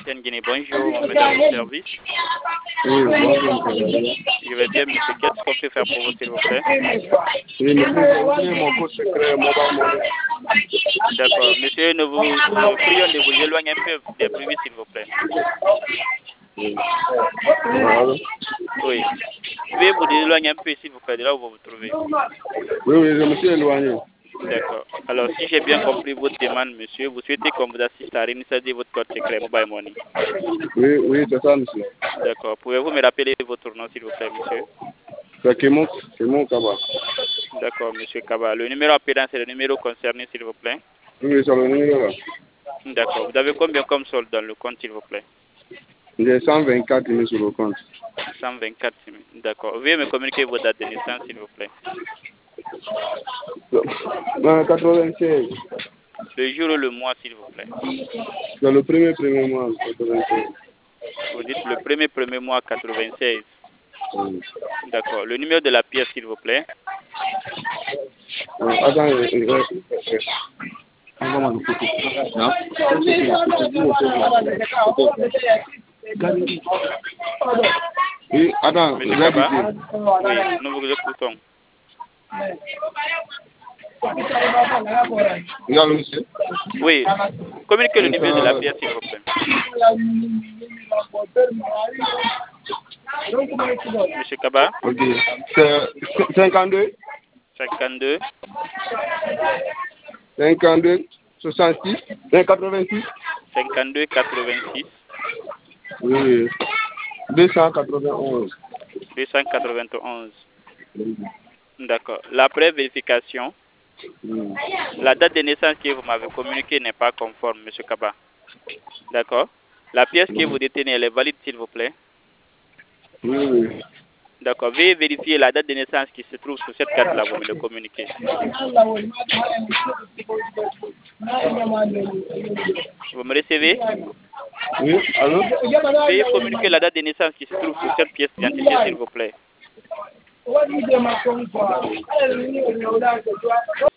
ancienne Guinée. Bonjour, on met dans le service. Oui, bonjour, monsieur. Je vais bien, monsieur. Qu'est-ce qu'on peut faire pour vous, s'il vous plaît? Oui, monsieur, j'ai oublié mon code secret mobile money. D'accord. Monsieur, nous prions de vous éloigner un peu des bruits, s'il vous plaît. Allô? Oui. Veuillez vous éloigner un peu, s'il vous plaît, de là où vous vous trouvez. Oui, oui, je me suis éloigné. D'accord. Alors, si j'ai bien compris votre demande, monsieur, vous souhaitez qu'on vous assiste à réinitialiser votre code secret Mobile Money. Oui, oui, c'est ça, monsieur. D'accord. Pouvez-vous me rappeler votre nom, s'il vous plaît, monsieur? C'est mon cabas. D'accord, monsieur Kaba. Le numéro appelé, c'est le numéro concerné, s'il vous plaît. Oui, c'est le numéro là. D'accord. Vous avez combien comme solde dans le compte, s'il vous plaît? J'ai 124 000 sur le compte. 124 000. D'accord. Veuillez me communiquer vos dates de naissance, s'il vous plaît. 96. Le jour ou le mois, s'il vous plaît. C'est le premier mois, 96. Vous dites le premier mois 96. Oui. D'accord. Le numéro de la pièce, s'il vous plaît. Attends, envoie-moi le photo. Non? Oui, attends, Monsieur Kaba? Oui, nous vous écoutons. Regarde, monsieur. Oui. Communiquez le numéro de la pièce, s'il vous plaît. Monsieur Kaba? Ok. C'est 52, 52, 66, 86. 52, 86, Oui, 291. 291. D'accord. La pré-vérification, Oui, la date de naissance que vous m'avez communiquée n'est pas conforme, monsieur Kaba. D'accord. La pièce que vous détenez, elle est valide, s'il vous plaît. oui. D'accord. Veuillez vérifier la date de naissance qui se trouve sur cette carte-là, vous me le communiquez. Vous me recevez? Oui, allô? Veuillez communiquer la date de naissance qui se trouve sur cette pièce d'identité, s'il vous plaît.